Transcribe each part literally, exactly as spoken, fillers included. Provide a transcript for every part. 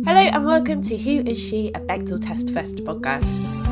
Hello and welcome to Who Is She? A Bechdel Test Fest podcast.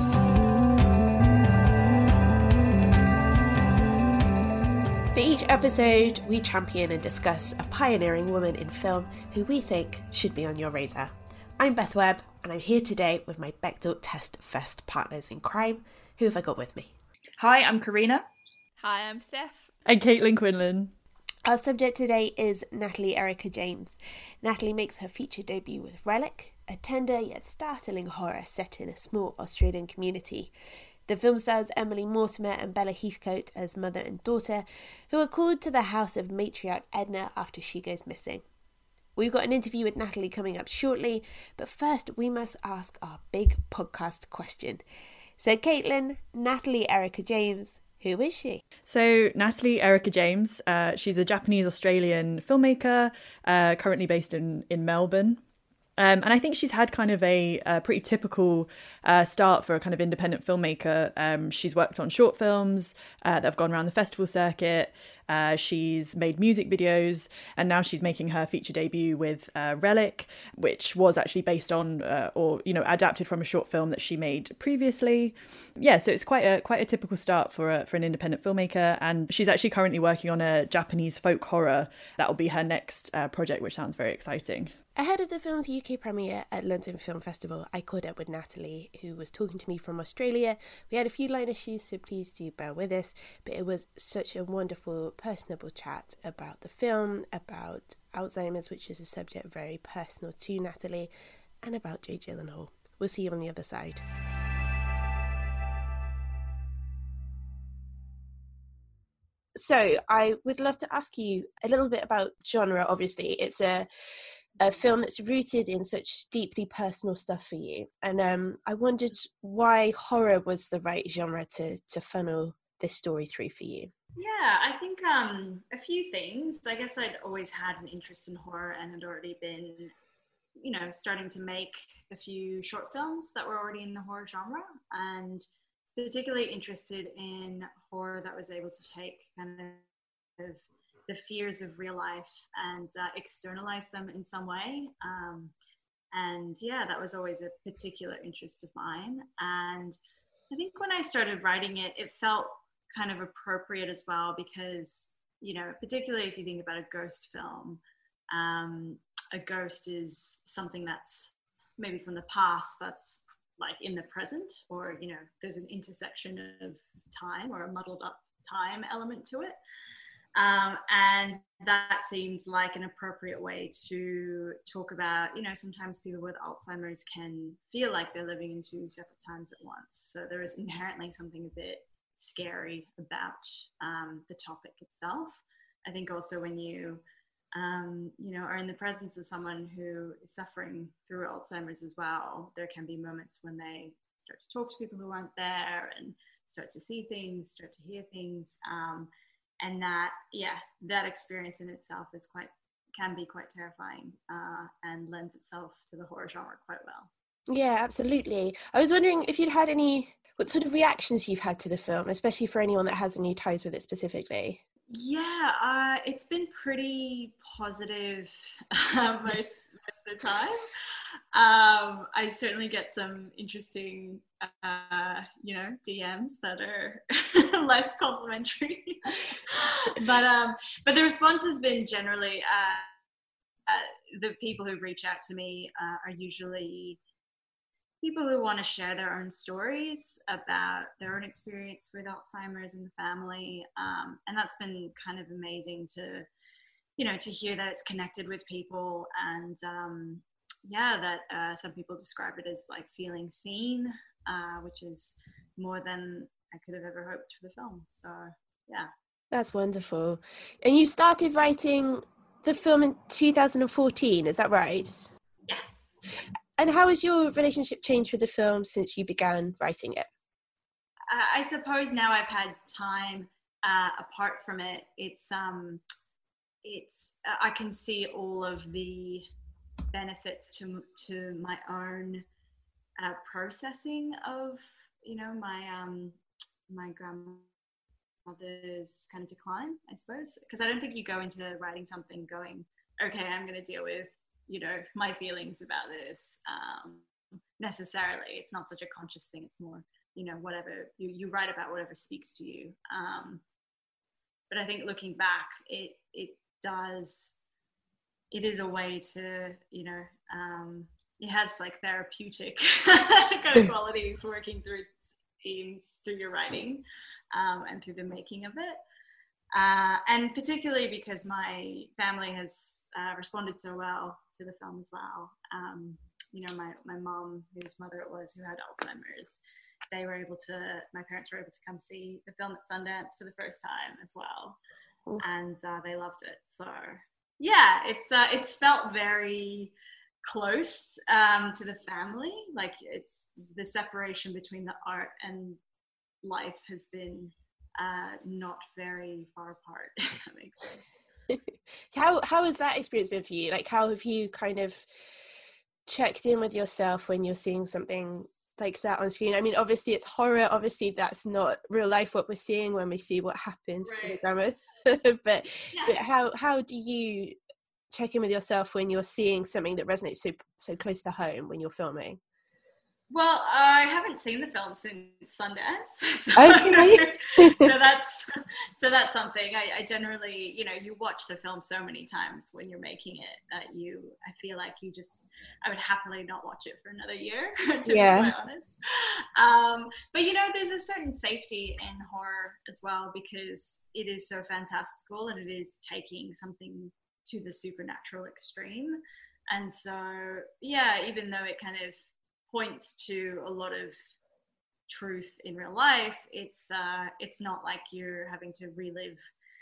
For each episode, we champion and discuss a pioneering woman in film who we think should be on your radar. I'm Beth Webb and I'm here today with my Bechdel Test Fest partners in crime. Who have I got with me? Hi, I'm Karina. Hi, I'm Steph. And Caitlin Quinlan. Our subject today is Natalie Erica James. Natalie makes her feature debut with Relic, a tender yet startling horror set in a small Australian community. The film stars Emily Mortimer and Bella Heathcote as mother and daughter, who are called to the house of matriarch Edna after she goes missing. We've got an interview with Natalie coming up shortly, but first we must ask our big podcast question. So Caitlin, Natalie Erica James, who is she? So Natalie Erica James, uh, she's a Japanese-Australian filmmaker, uh, currently based in, in Melbourne. Um, and I think she's had kind of a, a pretty typical uh, start for a kind of independent filmmaker. Um, she's worked on short films uh, that have gone around the festival circuit. Uh, she's made music videos, and now she's making her feature debut with uh, Relic, which was actually based on uh, or you know adapted from a short film that she made previously. Yeah, so it's quite a quite a typical start for a, for an independent filmmaker, and she's actually currently working on a Japanese folk horror that will be her next uh, project, which sounds very exciting. Ahead of the film's U K premiere at London Film Festival, I caught up with Natalie, who was talking to me from Australia. We had a few line issues, so please do bear with us. But it was such a wonderful, personable chat about the film, about Alzheimer's, which is a subject very personal to Natalie, and about Jake Gyllenhaal. We'll see you on the other side. So I would love to ask you a little bit about genre. Obviously, it's a a film that's rooted in such deeply personal stuff for you. And um, I wondered why horror was the right genre to, to funnel this story through for you. Yeah, I think um, a few things. I guess I'd always had an interest in horror and had already been, you know, starting to make a few short films that were already in the horror genre, and particularly interested in horror that was able to take kind of the fears of real life and uh, externalize them in some way. Um, and yeah, that was always a particular interest of mine. And I think when I started writing it, it felt kind of appropriate as well because, you know, particularly if you think about a ghost film, um, a ghost is something that's maybe from the past that's like in the present, or, you know, there's an intersection of time or a muddled up time element to it. Um, and that seems like an appropriate way to talk about, you know, sometimes people with Alzheimer's can feel like they're living in two separate times at once. So there is inherently something a bit scary about um, the topic itself. I think also when you, um, you know, are in the presence of someone who is suffering through Alzheimer's as well, there can be moments when they start to talk to people who aren't there and start to see things, start to hear things. Um, And that, yeah, that experience in itself is quite, can be quite terrifying uh, and lends itself to the horror genre quite well. Yeah, absolutely. I was wondering if you'd had any, what sort of reactions you've had to the film, especially for anyone that has any ties with it specifically. Yeah, uh, it's been pretty positive uh, most, most of the time. Um, I certainly get some interesting, uh, you know, D Ms that are less complimentary. but um, but the response has been generally, uh, uh, the people who reach out to me uh, are usually people who want to share their own stories about their own experience with Alzheimer's in the family. Um, and that's been kind of amazing to, you know, to hear that it's connected with people. And um, yeah, that uh, some people describe it as like feeling seen, uh, which is more than I could have ever hoped for the film. So yeah. That's wonderful. And you started writing the film in two thousand fourteen, is that right? Yes. And how has your relationship changed with the film since you began writing it? Uh, I suppose now I've had time uh, apart from it. It's um, it's uh, I can see all of the benefits to to my own uh, processing of, you know, my um, my grandmother's kind of decline, I suppose, because I don't think you go into writing something going, okay, I'm going to deal with, you know, my feelings about this um, necessarily. It's not such a conscious thing. It's more, you know, whatever you, you write about, whatever speaks to you. Um, but I think looking back, it it does, it is a way to, you know, um, it has like therapeutic kind of qualities working through themes through your writing um, and through the making of it. Uh, and particularly because my family has uh, responded so well to the film as well. Um, you know, my, my mom, whose mother it was, who had Alzheimer's, they were able to, my parents were able to come see the film at Sundance for the first time as well. Ooh. And uh, they loved it. So yeah, it's, uh, it's felt very close um, to the family. Like it's the separation between the art and life has been uh, not very far apart, if that makes sense. how how has that experience been for you? Like, how have you kind of checked in with yourself when you're seeing something like that on screen? I mean, obviously it's horror, obviously that's not real life what we're seeing when we see what happens right. to the grandma. but, yes. but how how do you check in with yourself when you're seeing something that resonates so so close to home when you're filming? Well, I haven't seen the film since Sundance, so, okay. so that's so that's something. I, I generally, you know, you watch the film so many times when you're making it that you, I feel like you just, I would happily not watch it for another year, to yeah. be quite honest. Um, but you know, there's a certain safety in horror as well because it is so fantastical and it is taking something to the supernatural extreme, and so yeah, even though it kind of points to a lot of truth in real life, it's uh, it's not like you're having to relive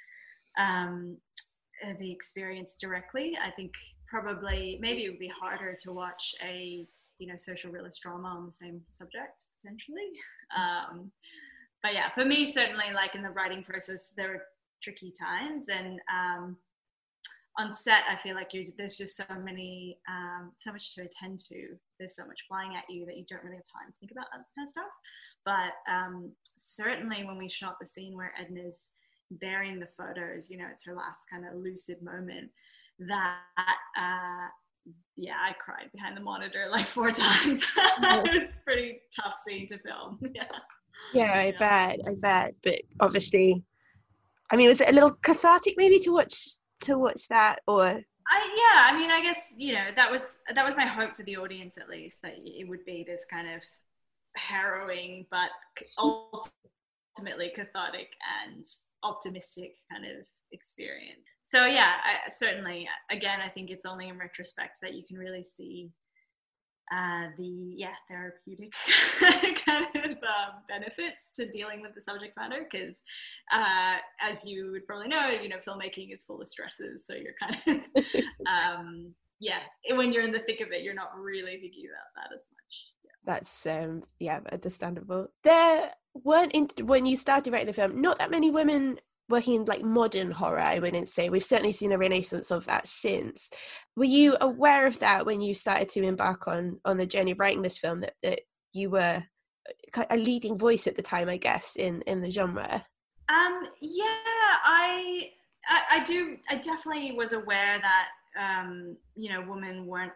um, the experience directly. I think probably maybe it would be harder to watch a you know social realist drama on the same subject potentially. Um, but yeah, for me certainly, like in the writing process, there are tricky times, and um, on set, I feel like you, there's just so many, um, so much to attend to. There's so much flying at you that you don't really have time to think about that kind of stuff. But um, certainly when we shot the scene where Edna's burying the photos, you know, it's her last kind of lucid moment, that, uh, yeah, I cried behind the monitor like four times. It was a pretty tough scene to film. Yeah, yeah I yeah. bet, I bet. But obviously, I mean, was it a little cathartic maybe to watch to watch that? Or I yeah I mean I guess you know that was that was my hope for the audience, at least, that it would be this kind of harrowing but ultimately cathartic and optimistic kind of experience. So yeah, I, certainly again I think it's only in retrospect that you can really see uh, the yeah therapeutic kind of um, benefits to dealing with the subject matter, because uh, as you would probably know, you know, filmmaking is full of stresses, so you're kind of um, yeah when you're in the thick of it, you're not really thinking about that as much. Yeah. That's um yeah understandable. There weren't in, when you started writing the film, not that many women working in like modern horror, I wouldn't say. We've certainly seen a renaissance of that since. Were you aware of that when you started to embark on on the journey of writing this film, that, that you were a leading voice at the time, I guess, in in the genre? Um yeah, I I, I do I definitely was aware that um you know women weren't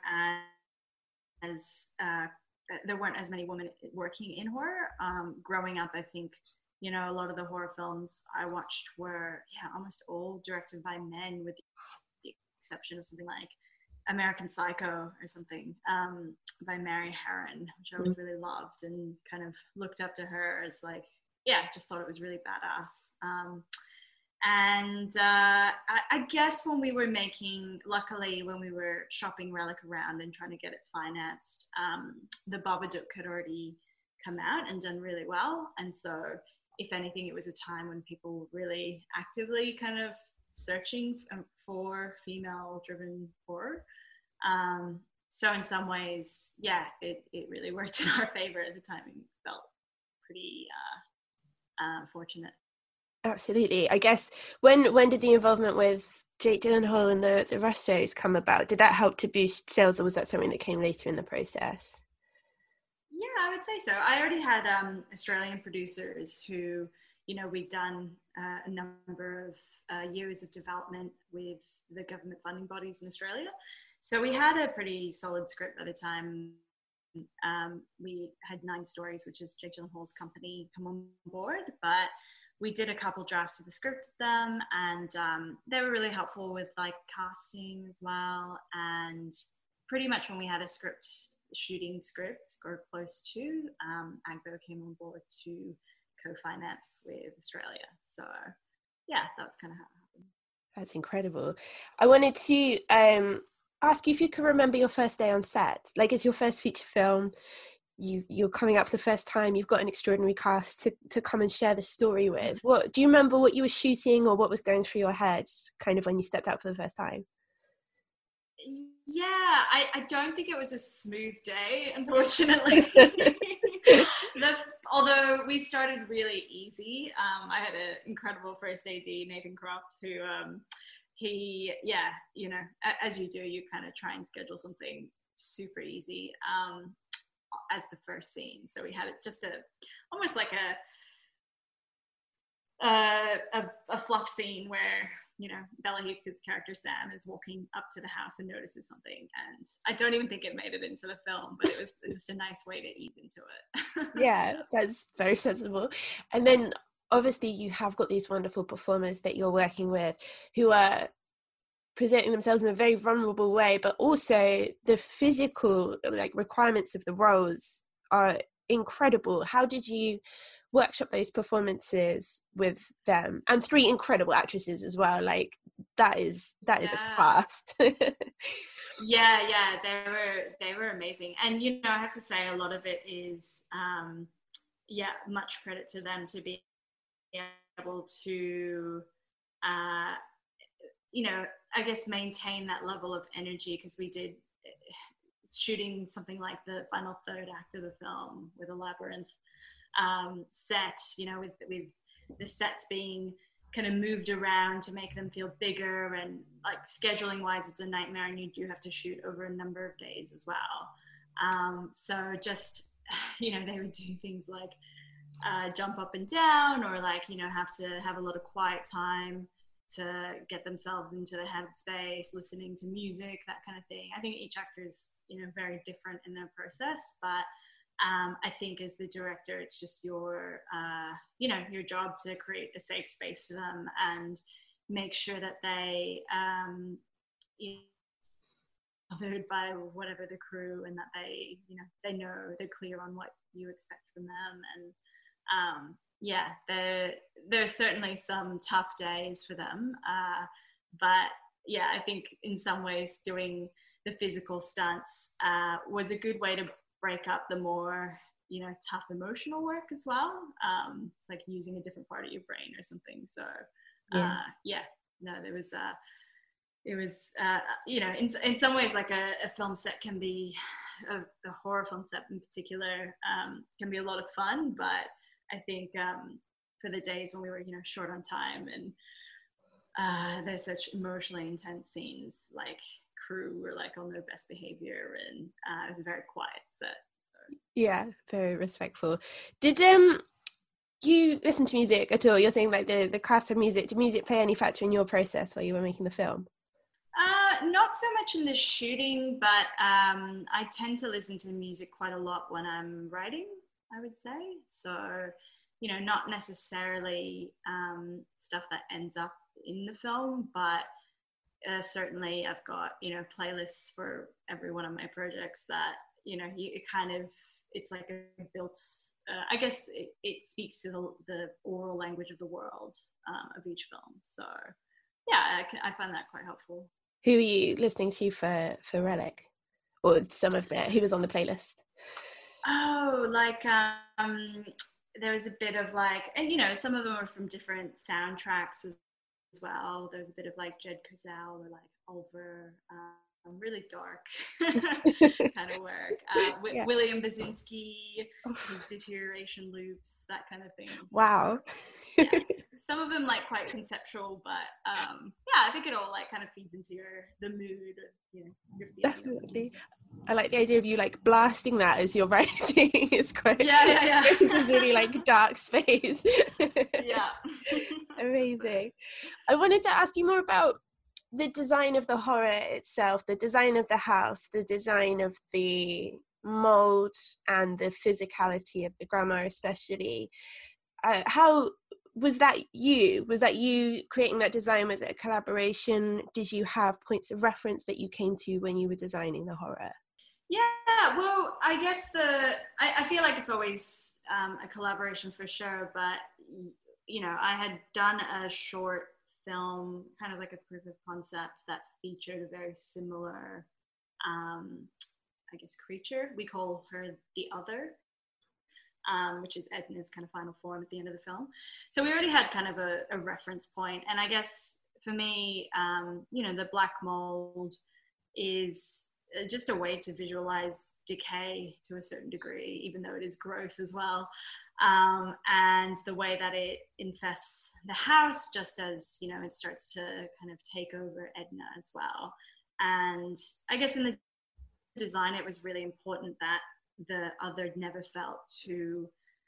as uh there weren't as many women working in horror. Um growing up, I think, you know, a lot of the horror films I watched were, yeah, almost all directed by men, with the exception of something like American Psycho or something um, by Mary Harron, which I always really loved and kind of looked up to her as like, yeah, just thought it was really badass. Um, and uh, I, I guess when we were making, luckily when we were shopping Relic around and trying to get it financed, um, the Babadook had already come out and done really well. And so if anything, it was a time when people were really actively kind of searching for female-driven horror. Um, so in some ways, yeah, it, it really worked in our favor at the time. It felt pretty uh, uh, fortunate. Absolutely. I guess, when when did the involvement with Jake Gyllenhaal and the, the Russos come about? Did that help to boost sales, or was that something that came later in the process? Yeah, I would say so. I already had um, Australian producers who, you know, we'd done uh, a number of uh, years of development with the government funding bodies in Australia. So we had a pretty solid script by the time um, we had Nine Stories, which is Jake Gyllenhaal's company, come on board. But we did a couple drafts of the script with them, and um, they were really helpful with like casting as well. And pretty much when we had a script, shooting script or close to, um, Agbo came on board to co-finance with Australia. So yeah, that's kind of how it happened. That's incredible. I wanted to um, ask you if you can remember your first day on set. Like, it's your first feature film. You you're coming out for the first time. You've got an extraordinary cast to to come and share the story with. What do you remember? What you were shooting, or what was going through your head, kind of when you stepped out for the first time? Yeah, I, I don't think it was a smooth day, unfortunately. the, although we started really easy. Um, I had an incredible first A D, Nathan Croft, who um, he, yeah, you know, as you do, you kind of try and schedule something super easy um, as the first scene. So we had it just a, almost like a, a, a, a fluff scene where, you know, Bella Heathcote's character Sam is walking up to the house and notices something, and I don't even think it made it into the film, but it was just a nice way to ease into it. Yeah, that's very sensible. And then obviously you have got these wonderful performers that you're working with who are presenting themselves in a very vulnerable way, but also the physical like requirements of the roles are incredible. How did you workshop those performances with them, and three incredible actresses as well? Like that is that is yeah. a cast. yeah yeah they were they were amazing, and you know, I have to say a lot of it is um yeah much credit to them to be able to uh you know, I guess maintain that level of energy, because we did shooting something like the final third act of the film with a labyrinth um, set, you know, with, with the sets being kind of moved around to make them feel bigger, and like scheduling wise, it's a nightmare, and you do have to shoot over a number of days as well. Um, so just, you know, they would do things like uh, jump up and down, or like, you know, have to have a lot of quiet time to get themselves into the headspace, listening to music, that kind of thing. I think each actor is, you know, very different in their process, but um, I think as the director, it's just your, uh, you know, your job to create a safe space for them and make sure that they, um, you know, bothered by whatever the crew, and that they, you know, they know, they're clear on what you expect from them. And um, yeah, there there's certainly some tough days for them, uh, but yeah, I think in some ways doing the physical stunts uh, was a good way to break up the more, you know, tough emotional work as well. Um, it's like using a different part of your brain or something. So uh, yeah. yeah, no, there was uh, it was uh, you know, in in some ways like a, a film set can be, a, a horror film set in particular, um, can be a lot of fun, but I think um, for the days when we were, you know, short on time and uh, there's such emotionally intense scenes, like crew were like on their best behavior, and uh, it was a very quiet set. So. Yeah, very respectful. Did um you listen to music at all? You're saying like the, the cast of music. Did music play any factor in your process while you were making the film? Uh, not so much in the shooting, but um, I tend to listen to music quite a lot when I'm writing, I would say. So, you know, not necessarily um, stuff that ends up in the film, but uh, certainly I've got, you know, playlists for every one of my projects that, you know, you, it kind of, it's like a built, uh, I guess it, it speaks to the, the oral language of the world um, of each film. So, yeah, I, can, I find that quite helpful. Who are you listening to for, for Relic? Or some of the, who was on the playlist? Oh, like um, there was a bit of like, and you know, some of them are from different soundtracks as, as well. There's a bit of like Jed Cazale or like Oliver, um, really dark kind of work. Uh, w- yeah. William Basinski, his Deterioration Loops, that kind of thing. Wow. So, yeah, some of them like quite conceptual, but um, yeah, I think it all like kind of feeds into your the mood, or, you know, your feeling. Definitely. I like the idea of you like blasting that as you're writing. It's quite, yeah, yeah, yeah. It's really like dark space. Yeah. Amazing. I wanted to ask you more about the design of the horror itself, the design of the house, the design of the mold, and the physicality of the grandma especially, uh, how was that you? Was that you creating that design? Was it a collaboration? Did you have points of reference that you came to when you were designing the horror? Yeah, well, I guess the, I, I feel like it's always um, a collaboration for sure, but, you know, I had done a short film, kind of like a proof of concept that featured a very similar, um, I guess, creature. We call her the Other, um, which is Edna's kind of final form at the end of the film. So we already had kind of a, a reference point. And I guess for me, um, you know, the black mold is just a way to visualize decay to a certain degree, even though it is growth as well. Um, and the way that it infests the house, just as, you know, it starts to kind of take over Edna as well. And I guess in the design, it was really important that the Other never felt too,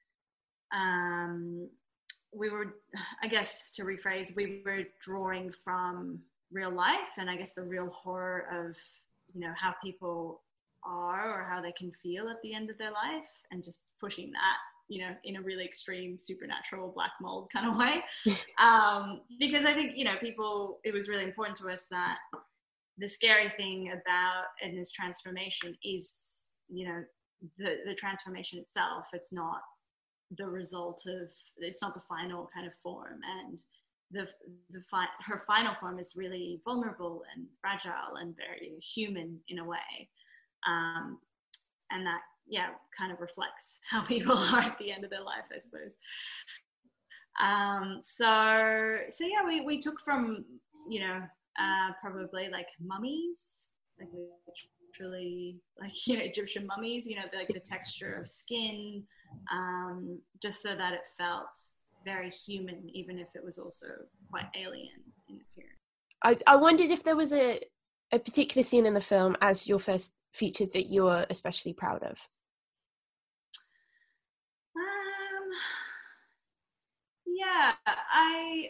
um, we were, I guess to rephrase, we were drawing from real life, and I guess the real horror of, you know, how people are or how they can feel at the end of their life, and just pushing that, you know, in a really extreme supernatural black mold kind of way. Um, because I think, you know, people, it was really important to us that the scary thing about Edna's transformation is, you know, the, the transformation itself. It's not the result of, it's not the final kind of form. And the the fi- her final form is really vulnerable and fragile and very human in a way, um, and that yeah kind of reflects how people are at the end of their life, I suppose. Um, so so yeah, we we took from, you know, uh, probably like mummies, like literally like, you know, Egyptian mummies, you know, the, like the texture of skin, um, just so that it felt very human, even if it was also quite alien in appearance. I, I wondered if there was a, a particular scene in the film as your first feature that you were especially proud of. Um, yeah, I,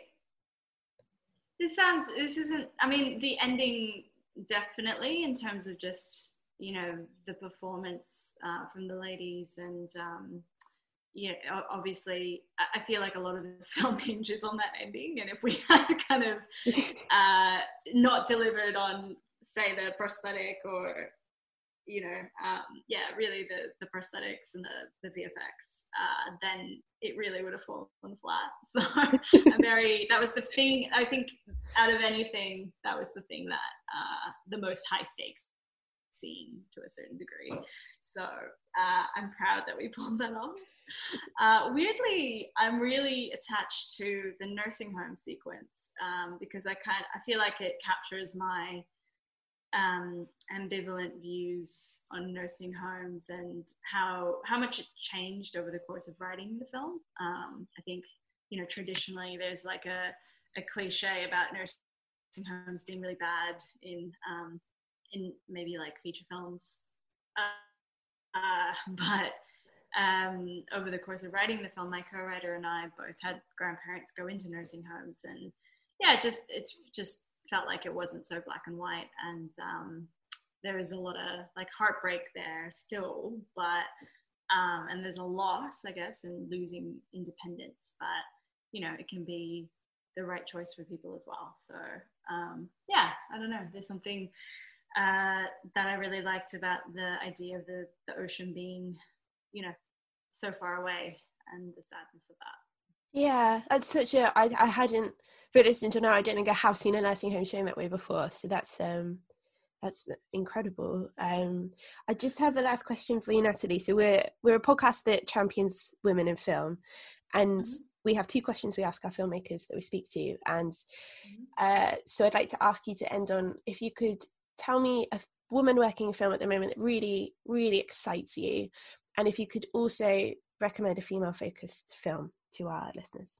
this sounds, this isn't, I mean, the ending definitely, in terms of just, you know, the performance uh, from the ladies, and um, yeah, obviously, I feel like a lot of the film hinges on that ending. And if we had kind of uh, not delivered on, say, the prosthetic or, you know, um, yeah, really the, the prosthetics and the, the V F X, uh, then it really would have fallen flat. So I'm very, that was the thing, I think, out of anything, that was the thing that, uh, the most high stakes scene to a certain degree. So uh, I'm proud that we pulled that off. Uh, weirdly, I'm really attached to the nursing home sequence, um, because I kind I feel like it captures my um, ambivalent views on nursing homes and how how much it changed over the course of writing the film. Um, I think, you know, traditionally there's like a, a cliche about nursing homes being really bad in um, in maybe like feature films, uh, uh, but Um, over the course of writing the film, my co-writer and I both had grandparents go into nursing homes, and yeah, it just it just felt like it wasn't so black and white, and um, there was a lot of like heartbreak there still, but um, and there's a loss, I guess, in losing independence, but you know, it can be the right choice for people as well. So um, yeah, I don't know, there's something uh, that I really liked about the idea of the, the ocean being, you know, so far away, and the sadness of that. Yeah, that's such a, I, I hadn't realised until now, I don't think I have seen a nursing home shown that way before, so that's um that's incredible. um I just have a last question for you, Natalie. So we're we're a podcast that champions women in film, and mm-hmm. we have two questions we ask our filmmakers that we speak to, and mm-hmm. uh so I'd like to ask you to end on, if you could tell me a woman working in film at the moment that really really excites you, and if you could also recommend a female-focused film to our listeners.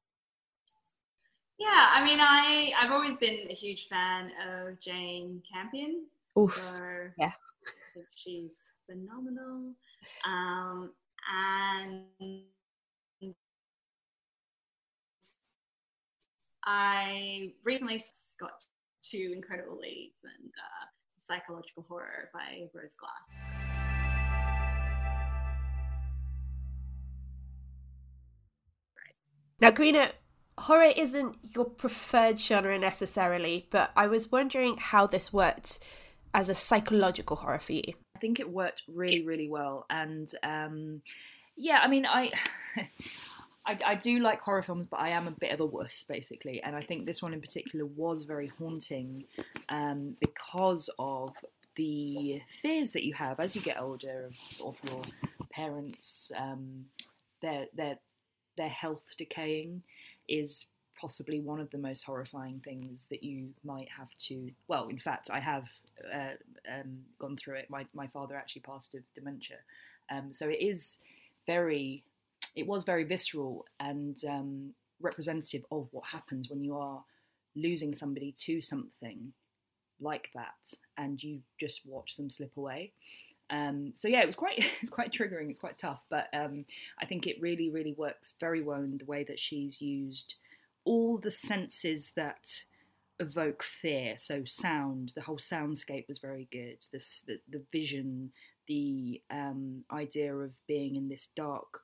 Yeah, I mean, I, I've always been a huge fan of Jane Campion. Oof, so yeah. I think she's phenomenal. Um, and I recently got two incredible leads, and uh, it's a psychological horror by Rose Glass. Now, Karina, horror isn't your preferred genre necessarily, but I was wondering how this worked as a psychological horror for you. I think it worked really, really well. And um, yeah, I mean, I, I I do like horror films, but I am a bit of a wuss, basically. And I think this one in particular was very haunting um, because of the fears that you have as you get older of, of your parents, um, their their their health decaying is possibly one of the most horrifying things that you might have to, well, in fact, I have uh, um, gone through it. My my father actually passed of dementia. Um, so it is very, it was very visceral and um, representative of what happens when you are losing somebody to something like that and you just watch them slip away. Um, so yeah, it was quite it's quite triggering. It's quite tough, but um, I think it really, really works very well in the way that she's used all the senses that evoke fear. So sound, the whole soundscape was very good. This, the, the vision, the um, idea of being in this dark,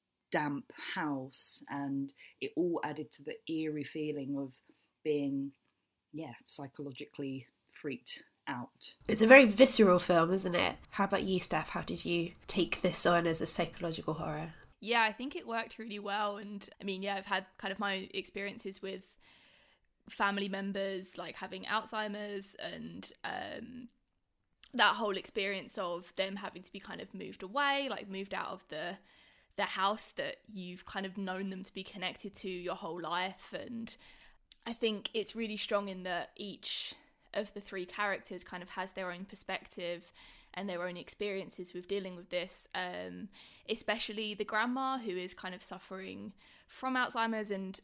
damp house, and it all added to the eerie feeling of being, yeah, psychologically freaked out. It's a very visceral film, isn't it? How about you, Steph? How did you take this on as a psychological horror? Yeah, I think it worked really well. And I mean, yeah, I've had kind of my experiences with family members like having Alzheimer's and um, that whole experience of them having to be kind of moved away, like moved out of the the house that you've kind of known them to be connected to your whole life. And I think it's really strong in that each of the three characters kind of has their own perspective and their own experiences with dealing with this, um, especially the grandma who is kind of suffering from Alzheimer's and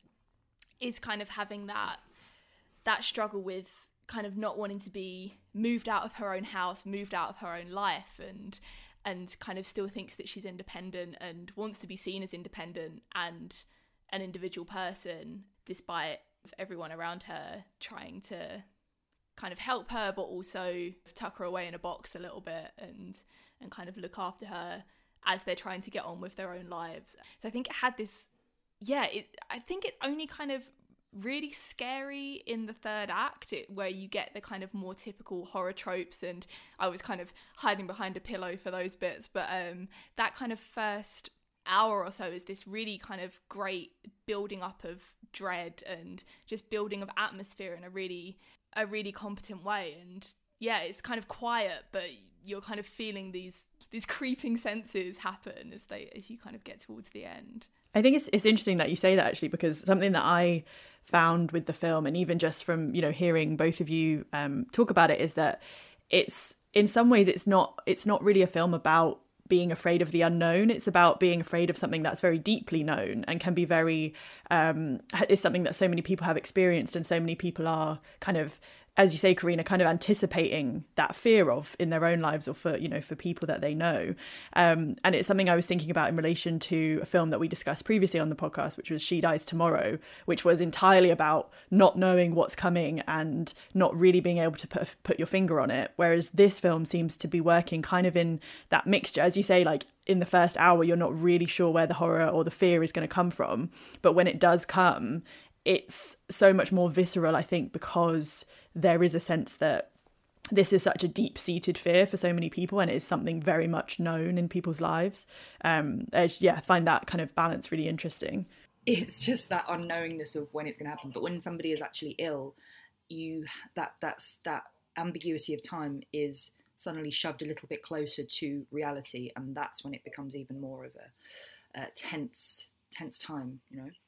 is kind of having that that struggle with kind of not wanting to be moved out of her own house, moved out of her own life, and and kind of still thinks that she's independent and wants to be seen as independent and an individual person, despite everyone around her trying to kind of help her, but also tuck her away in a box a little bit and and kind of look after her as they're trying to get on with their own lives. So I think it had this, yeah, it, I think it's only kind of really scary in the third act, it, where you get the kind of more typical horror tropes, and I was kind of hiding behind a pillow for those bits, but um, that kind of first hour or so is this really kind of great building up of dread and just building of atmosphere in a really a really competent way. And yeah, it's kind of quiet, but you're kind of feeling these these creeping senses happen as they as you kind of get towards the end. I think it's it's interesting that you say that, actually, because something that I found with the film, and even just from, you know, hearing both of you um, talk about it, is that it's in some ways it's not it's not really a film about being afraid of the unknown. It's about being afraid of something that's very deeply known and can be very um is something that so many people have experienced, and so many people are kind of, as you say, Karina, kind of anticipating that fear of in their own lives, or for, you know, for people that they know. Um, and it's something I was thinking about in relation to a film that we discussed previously on the podcast, which was She Dies Tomorrow, which was entirely about not knowing what's coming and not really being able to put, put your finger on it. Whereas this film seems to be working kind of in that mixture. As you say, like in the first hour, you're not really sure where the horror or the fear is going to come from. But when it does come, it's so much more visceral, I think, because there is a sense that this is such a deep-seated fear for so many people, and it is something very much known in people's lives. Um, I just, yeah, find that kind of balance really interesting. It's just that unknowingness of when it's going to happen. But when somebody is actually ill, you that that's that ambiguity of time is suddenly shoved a little bit closer to reality, and that's when it becomes even more of a, a tense, tense time, you know.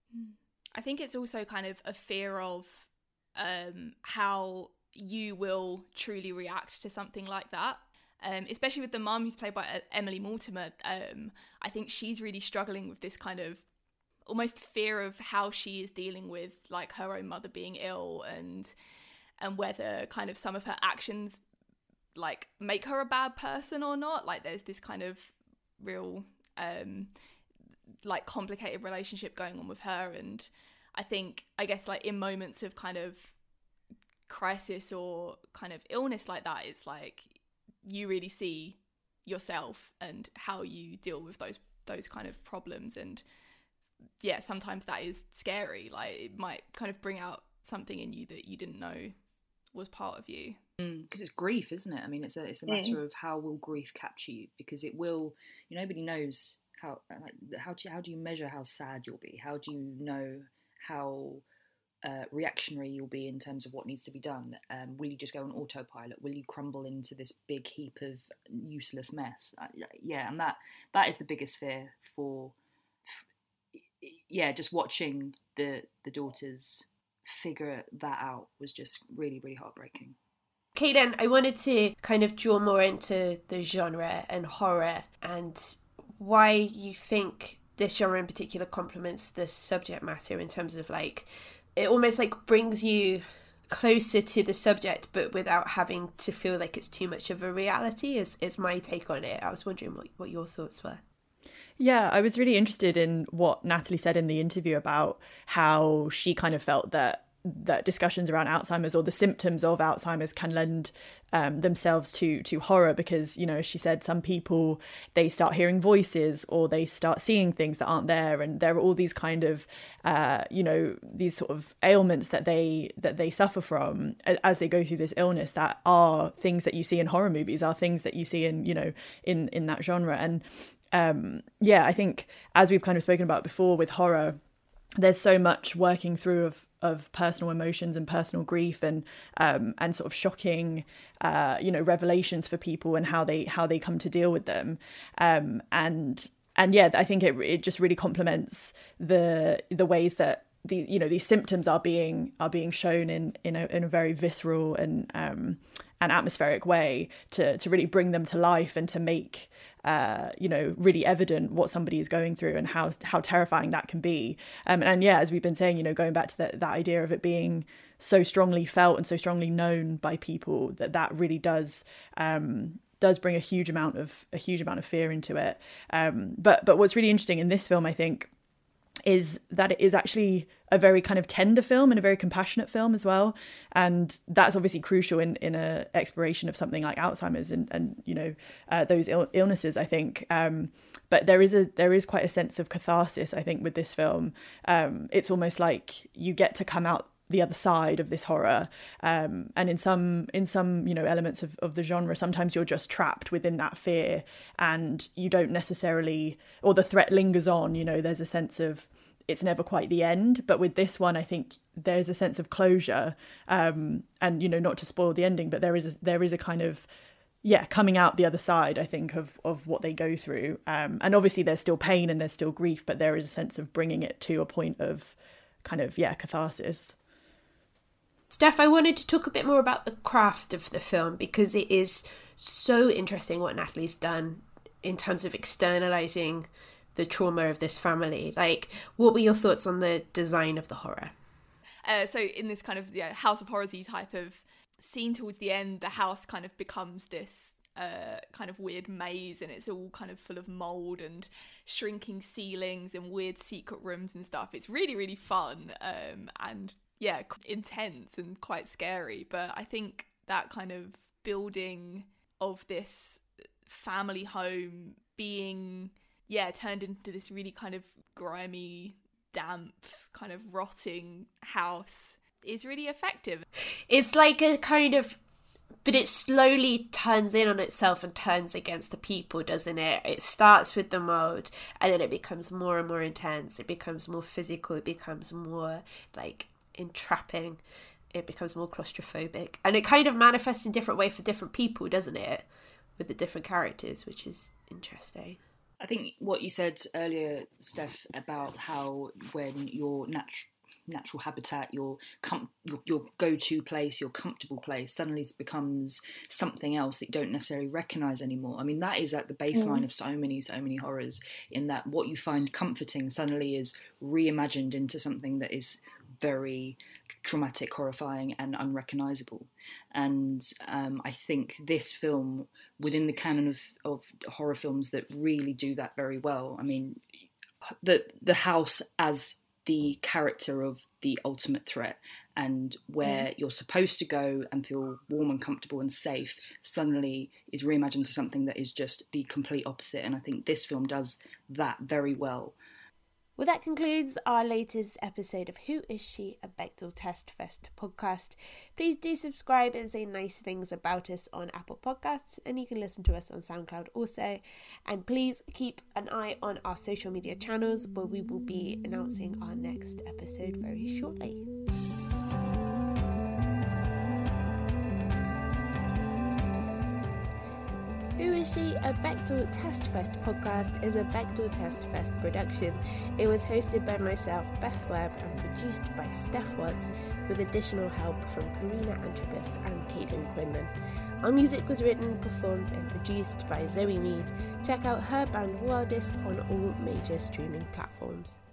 I think it's also kind of a fear of um, how you will truly react to something like that. Um, especially with the mum, who's played by Emily Mortimer. Um, I think she's really struggling with this kind of almost fear of how she is dealing with like her own mother being ill, and and whether kind of some of her actions like make her a bad person or not. Like there's this kind of real um, like complicated relationship going on with her. And I think, I guess like in moments of kind of crisis or kind of illness like that, it's like you really see yourself and how you deal with those those kind of problems. And yeah, sometimes that is scary. Like it might kind of bring out something in you that you didn't know was part of you. Because mm, it's grief, isn't it? I mean, it's a it's a matter mm. of how will grief capture you, because it will. You know, nobody knows how like how do you, how do you measure how sad you'll be? How do you know how uh, reactionary you'll be in terms of what needs to be done? Um, will you just go on autopilot? Will you crumble into this big heap of useless mess? Uh, yeah, and that that is the biggest fear for. Yeah, just watching the the daughters figure that out was just really, really heartbreaking. Okay, then I wanted to kind of draw more into the genre and horror and why you think this genre in particular complements the subject matter in terms of like, it almost like brings you closer to the subject but without having to feel like it's too much of a reality is, is my take on it. I was wondering what, what your thoughts were. Yeah, I was really interested in what Natalie said in the interview about how she kind of felt that that discussions around Alzheimer's or the symptoms of Alzheimer's can lend um, themselves to to horror, because, you know, she said some people, they start hearing voices or they start seeing things that aren't there, and there are all these kind of uh, you know, these sort of ailments that they that they suffer from as they go through this illness that are things that you see in horror movies, are things that you see in, you know, in in that genre. And um yeah, I think as we've kind of spoken about before with horror, there's so much working through of of personal emotions and personal grief and um and sort of shocking uh you know revelations for people and how they how they come to deal with them, um and and yeah, I think it it just really complements the the ways that the you know these symptoms are being are being shown in in a in a very visceral and um an atmospheric way to to really bring them to life and to make uh you know really evident what somebody is going through and how how terrifying that can be. Um and yeah, as we've been saying, you know, going back to that that idea of it being so strongly felt and so strongly known by people, that that really does um does bring a huge amount of a huge amount of fear into it. Um but but what's really interesting in this film, I think, is that it is actually a very kind of tender film and a very compassionate film as well, and that's obviously crucial in in a exploration of something like Alzheimer's and and you know uh, those Ill- illnesses I think. Um but there is a there is quite a sense of catharsis, I think, with this film. Um it's almost like you get to come out the other side of this horror, um and in some in some you know elements of, of the genre, sometimes you're just trapped within that fear and you don't necessarily, or the threat lingers on, you know, there's a sense of it's never quite the end. But with this one, I think there's a sense of closure, um and you know, not to spoil the ending, but there is a, there is a kind of yeah coming out the other side, I think, of of what they go through, um and obviously there's still pain and there's still grief, but there is a sense of bringing it to a point of kind of yeah catharsis. Steph, I wanted to talk a bit more about the craft of the film, because it is so interesting what Natalie's done in terms of externalizing the trauma of this family. Like, what were your thoughts on the design of the horror? Uh, so in this kind of yeah, House of Horrors-y type of scene towards the end, the house kind of becomes this uh, kind of weird maze, and it's all kind of full of mold and shrinking ceilings and weird secret rooms and stuff. It's really, really fun, um, and yeah, intense and quite scary. But I think that kind of building of this family home being, yeah, turned into this really kind of grimy, damp, kind of rotting house is really effective. It's like a kind of, but it slowly turns in on itself and turns against the people, doesn't it? It starts with the mold and then it becomes more and more intense. It becomes more physical. It becomes more like entrapping. It becomes more claustrophobic, and it kind of manifests in different way for different people, doesn't it, with the different characters, which is interesting. I think what you said earlier, Steph, about how when your natu- natural habitat, your, com- your your go-to place, your comfortable place, suddenly becomes something else that you don't necessarily recognise anymore. I mean, that is at the baseline mm. of so many, so many horrors, in that what you find comforting suddenly is reimagined into something that is very traumatic, horrifying and unrecognisable. And um, I think this film, within the canon of, of horror films that really do that very well, I mean, the the house as the character of the ultimate threat, and where mm. you're supposed to go and feel warm and comfortable and safe suddenly is reimagined to something that is just the complete opposite. And I think this film does that very well. Well, that concludes our latest episode of Who Is She? A Bechdel Test Fest podcast. Please do subscribe and say nice things about us on Apple Podcasts, and you can listen to us on SoundCloud also. And please keep an eye on our social media channels, where we will be announcing our next episode very shortly. Who Is She? A Bechdel Test Fest podcast is a Bechdel Test Fest production. It was hosted by myself, Beth Webb, and produced by Steph Watts, with additional help from Karina Antrobus and Caitlin Quinlan. Our music was written, performed, and produced by Zoe Mead. Check out her band Wildest on all major streaming platforms.